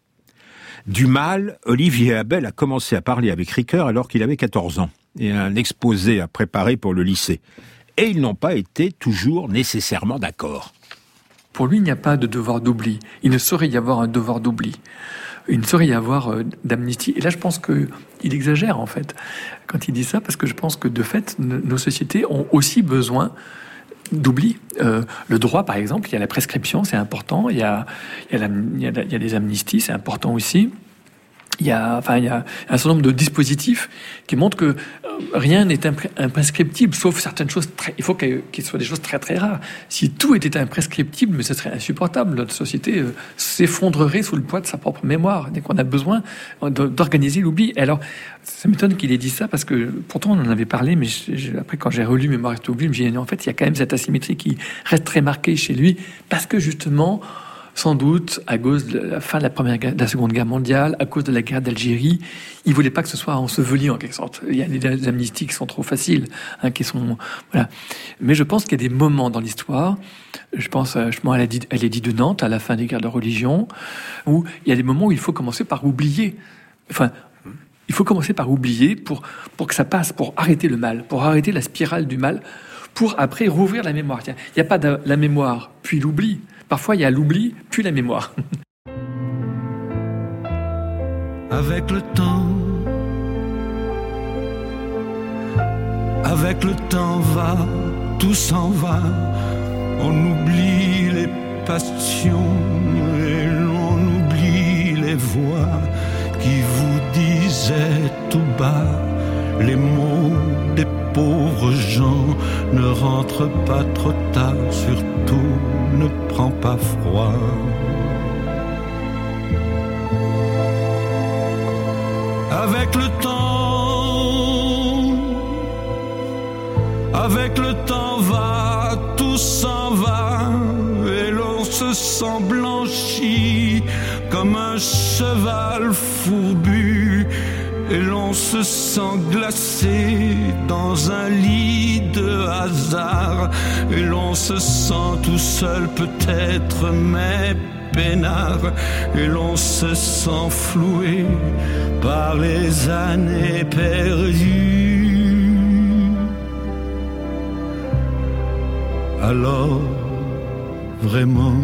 Du mal, Olivier Abel a commencé à parler avec Ricoeur alors qu'il avait quatorze ans, et un exposé à préparer pour le lycée. Et ils n'ont pas été toujours nécessairement d'accord. Pour lui, il n'y a pas de devoir d'oubli. Il ne saurait y avoir un devoir d'oubli. Il ne saurait y avoir euh, d'amnistie. Et là, je pense qu'il exagère, en fait, quand il dit ça, parce que je pense que, de fait, n- nos sociétés ont aussi besoin d'oubli. Euh, le droit, par exemple, il y a la prescription, c'est important. Il y a, il y a, la, il y a, la, il y a des amnisties, c'est important aussi. Il y a, enfin, il y a un certain nombre de dispositifs qui montrent que rien n'est impré- imprescriptible, sauf certaines choses très, il faut qu'il soient des choses très très rares. Si tout était imprescriptible, mais ce serait insupportable. Notre société euh, s'effondrerait sous le poids de sa propre mémoire. Dès qu'on a besoin de, d'organiser l'oubli. Et alors, ça m'étonne qu'il ait dit ça, parce que pourtant on en avait parlé, mais je, je, après quand j'ai relu Mémoire et oubli, je me suis dit, en fait, il y a quand même cette asymétrie qui reste très marquée chez lui, parce que justement, sans doute, à cause de la fin de la première guerre, de la Seconde Guerre mondiale, à cause de la guerre d'Algérie, il voulait pas que ce soit enseveli en quelque sorte. Il y a des amnisties qui sont trop faciles, hein, qui sont voilà. Mais je pense qu'il y a des moments dans l'histoire. Je pense justement à l'édit de Nantes, à la fin des guerres de religion, où il y a des moments où il faut commencer par oublier. Enfin, il faut commencer par oublier pour pour que ça passe, pour arrêter le mal, pour arrêter la spirale du mal, pour après rouvrir la mémoire. Tiens, il n'y a pas de la mémoire puis l'oubli. Parfois, il y a l'oubli, puis la mémoire. Avec le temps, avec le temps va tout s'en va. On oublie les passions et l'on oublie les voix qui vous disaient tout bas les mots des pauvres gens. Ne rentre pas trop tard, surtout ne prends pas froid. Avec le temps, avec le temps va, tout s'en va, et l'on se sent blanchi comme un cheval fourbu, et l'on se sent glacé dans un lit de hasard, et l'on se sent tout seul peut-être, mais peinard, et l'on se sent floué par les années perdues. Alors, vraiment,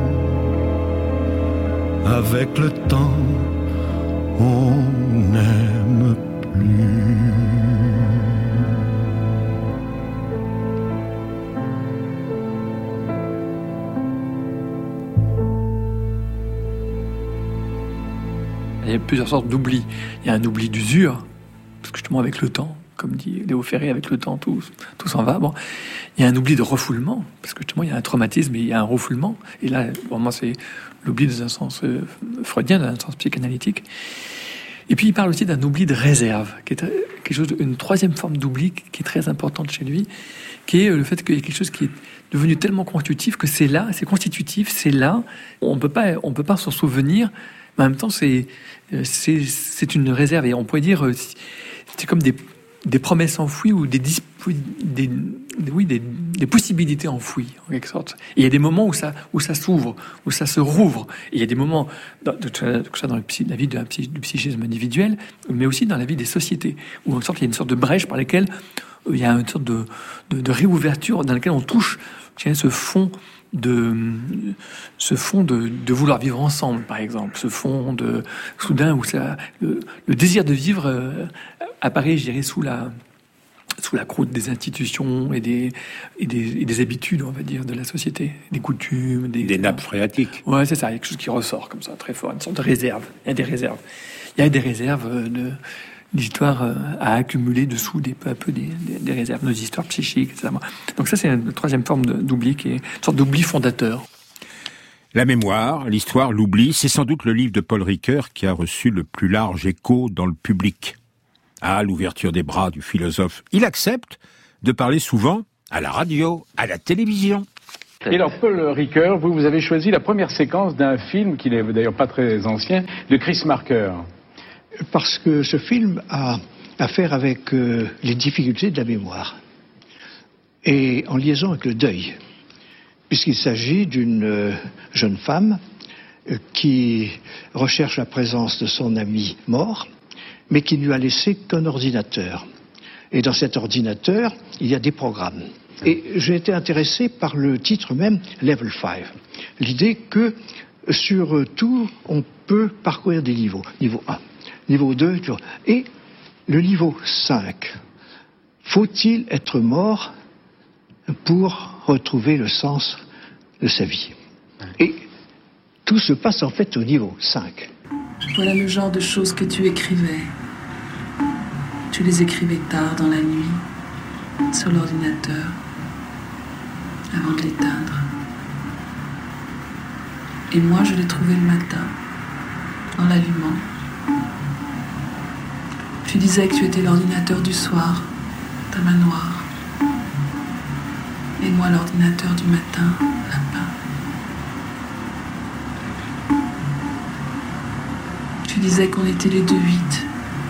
avec le temps, on n'aime plus. Il y a plusieurs sortes d'oubli. Il y a un oubli d'usure, parce que justement avec le temps, comme dit Léo Ferré, avec le temps tout, tout s'en va. Bon. Il y a un oubli de refoulement, parce que justement il y a un traumatisme et il y a un refoulement. Et là, pour moi, c'est l'oubli dans un sens euh, freudien, dans un sens psychanalytique. Et puis il parle aussi d'un oubli de réserve, qui est quelque chose, une troisième forme d'oubli qui est très importante chez lui, qui est le fait qu'il y a quelque chose qui est devenu tellement constitutif que c'est là, c'est constitutif, c'est là. On peut pas, on peut pas s'en souvenir. Mais en même temps, c'est, c'est, c'est une réserve. Et on pourrait dire, c'est comme des, des promesses enfouies ou des, dispo, des, oui, des, des possibilités enfouies, en quelque sorte. Et il y a des moments où ça, où ça s'ouvre, où ça se rouvre. Et il y a des moments, dans, de, tout ça dans le, la vie de, du psychisme individuel, mais aussi dans la vie des sociétés, où en sorte, il y a une sorte de brèche par laquelle il y a une sorte de, de, de réouverture dans laquelle on touche ce fond de ce fond de, de vouloir vivre ensemble, par exemple, ce fond de soudain où ça, le, le désir de vivre euh, apparaît, je dirais, sous la sous la croûte des institutions et des et des, et des habitudes, on va dire, de la société, des coutumes, des, des nappes phréatiques. Ouais, c'est ça, il y a quelque chose qui ressort comme ça, très fort, une sorte de réserve. Il y a des réserves. Il y a des réserves de l'histoire à accumuler dessous des peu à peu des, des, des réserves, nos histoires psychiques, et cetera. Donc ça, c'est une troisième forme de, d'oubli, qui est une sorte d'oubli fondateur. La mémoire, l'histoire, l'oubli, c'est sans doute le livre de Paul Ricoeur qui a reçu le plus large écho dans le public. À l'ouverture des bras du philosophe, il accepte de parler souvent à la radio, à la télévision. Et alors, Paul Ricoeur, vous, vous avez choisi la première séquence d'un film, qui n'est d'ailleurs pas très ancien, de Chris Marker. Parce que ce film a à faire avec euh, les difficultés de la mémoire et en liaison avec le deuil, puisqu'il s'agit d'une euh, jeune femme euh, qui recherche la présence de son ami mort, mais qui ne lui a laissé qu'un ordinateur. Et dans cet ordinateur, il y a des programmes. Et j'ai été intéressé par le titre même, Level cinq. L'idée que sur tout, on peut parcourir des niveaux. Niveau un. Niveau deux, et le niveau cinq. Faut-il être mort pour retrouver le sens de sa vie? Et tout se passe en fait au niveau cinq. Voilà le genre de choses que tu écrivais. Tu les écrivais tard dans la nuit, sur l'ordinateur, avant de l'éteindre. Et moi, je les trouvais le matin, en l'allumant. Tu disais que tu étais l'ordinateur du soir, ta main noire. Et moi, l'ordinateur du matin, lapin. Tu disais qu'on était les deux huit.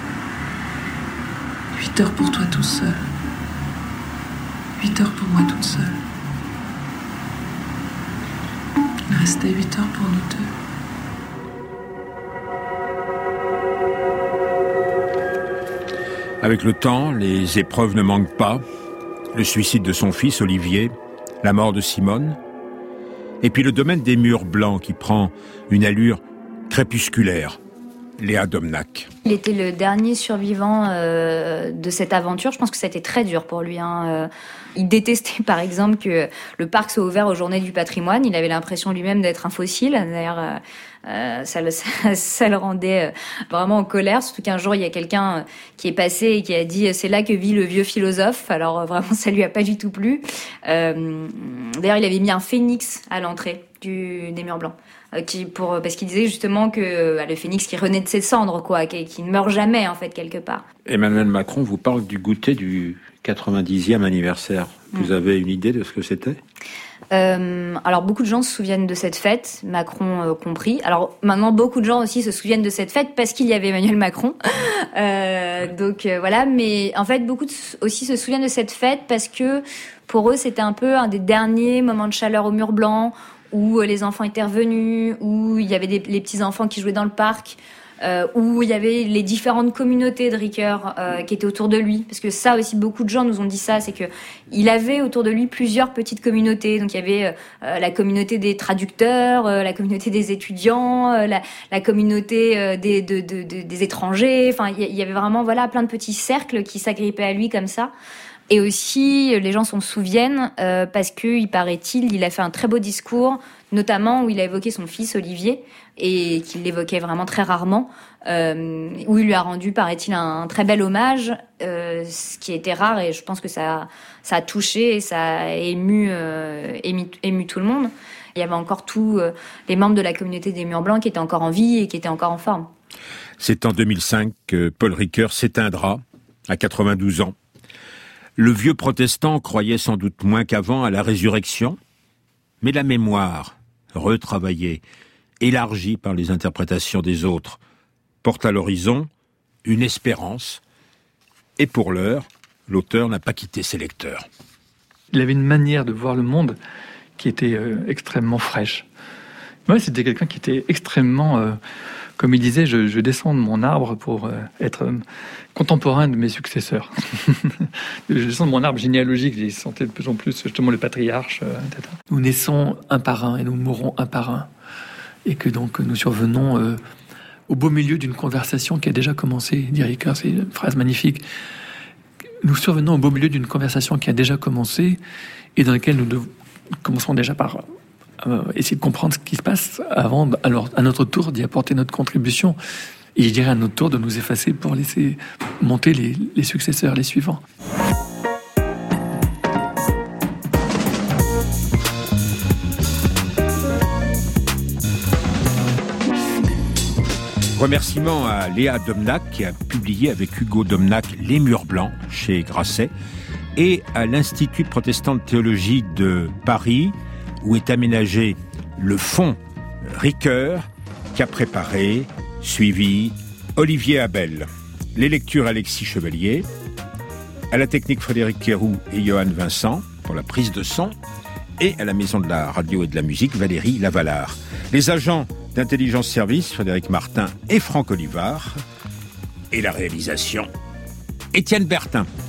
Huit heures pour toi tout seul. Huit heures pour moi toute seule. Il restait huit heures pour nous deux. Avec le temps, les épreuves ne manquent pas. Le suicide de son fils, Olivier, la mort de Simone, et puis le domaine des murs blancs qui prend une allure crépusculaire. Léa Domnac. Il était le dernier survivant euh, de cette aventure. Je pense que ça a été très dur pour lui. Hein. Euh, il détestait, par exemple, que le parc soit ouvert aux Journées du patrimoine. Il avait l'impression lui-même d'être un fossile. D'ailleurs, euh, euh, ça, le, ça, ça le rendait vraiment en colère. Surtout qu'un jour, il y a quelqu'un qui est passé et qui a dit « c'est là que vit le vieux philosophe ». Alors vraiment, ça lui a pas du tout plu. Euh, d'ailleurs, il avait mis un phénix à l'entrée du, des Murs Blancs. Qui pour parce qu'il disait justement que bah, le phénix qui renaît de ses cendres, quoi, qui, qui ne meurt jamais en fait quelque part. Emmanuel Macron vous parle du goûter du quatre-vingt-dixième anniversaire. Mmh. Vous avez une idée de ce que c'était ? Euh, alors beaucoup de gens se souviennent de cette fête, Macron euh, compris. Alors maintenant beaucoup de gens aussi se souviennent de cette fête parce qu'il y avait Emmanuel Macron. euh, donc euh, voilà, mais en fait beaucoup de, aussi se souviennent de cette fête parce que pour eux c'était un peu un des derniers moments de chaleur au Mur Blanc, où les enfants étaient revenus, où il y avait des, les petits-enfants qui jouaient dans le parc, euh, où il y avait les différentes communautés de Ricoeur euh, qui étaient autour de lui. Parce que ça aussi, beaucoup de gens nous ont dit ça, c'est que il avait autour de lui plusieurs petites communautés. Donc il y avait euh, la communauté des traducteurs, euh, la communauté des étudiants, euh, la, la communauté euh, des, de, de, de, des étrangers. Enfin, il y avait vraiment voilà plein de petits cercles qui s'agrippaient à lui comme ça. Et aussi, les gens s'en souviennent euh, parce que, il paraît-il, il a fait un très beau discours, notamment où il a évoqué son fils Olivier et qu'il l'évoquait vraiment très rarement, euh, où il lui a rendu, paraît-il, un, un très bel hommage, euh, ce qui était rare et je pense que ça, ça a touché et ça a ému, euh, ému, ému tout le monde. Il y avait encore tous euh, les membres de la communauté des Murs Blancs qui étaient encore en vie et qui étaient encore en forme. C'est en deux mille cinq que Paul Ricoeur s'éteindra à quatre-vingt-douze ans. Le vieux protestant croyait sans doute moins qu'avant à la résurrection, mais la mémoire, retravaillée, élargie par les interprétations des autres, porte à l'horizon une espérance, et pour l'heure, l'auteur n'a pas quitté ses lecteurs. Il avait une manière de voir le monde qui était euh, extrêmement fraîche. Ouais, c'était quelqu'un qui était extrêmement... Euh, Comme il disait, je, je descends de mon arbre pour euh, être euh, contemporain de mes successeurs. Je descends de mon arbre généalogique, j'ai senti de plus en plus justement le patriarche, euh, et cetera. Nous naissons un par un et nous mourrons un par un. Et que donc nous survenons euh, au beau milieu d'une conversation qui a déjà commencé. Dit Ricoeur, c'est une phrase magnifique. Nous survenons au beau milieu d'une conversation qui a déjà commencé et dans laquelle nous devons, commençons déjà par... Euh, essayer de comprendre ce qui se passe avant, alors à notre tour d'y apporter notre contribution et je dirais à notre tour de nous effacer pour laisser monter les, les successeurs, les suivants. Remerciements à Léa Domnac qui a publié avec Hugo Domnac Les Murs Blancs chez Grasset et à l'Institut protestant de théologie de Paris où est aménagé le fonds Ricoeur qu'a préparé, suivi Olivier Abel. Les lectures Alexis Chevalier, à la technique Frédéric Quéroux et Johan Vincent pour la prise de son et à la maison de la radio et de la musique Valérie Lavalard. Les agents d'Intelligence Service Frédéric Martin et Franck Olivard et la réalisation Étienne Bertin.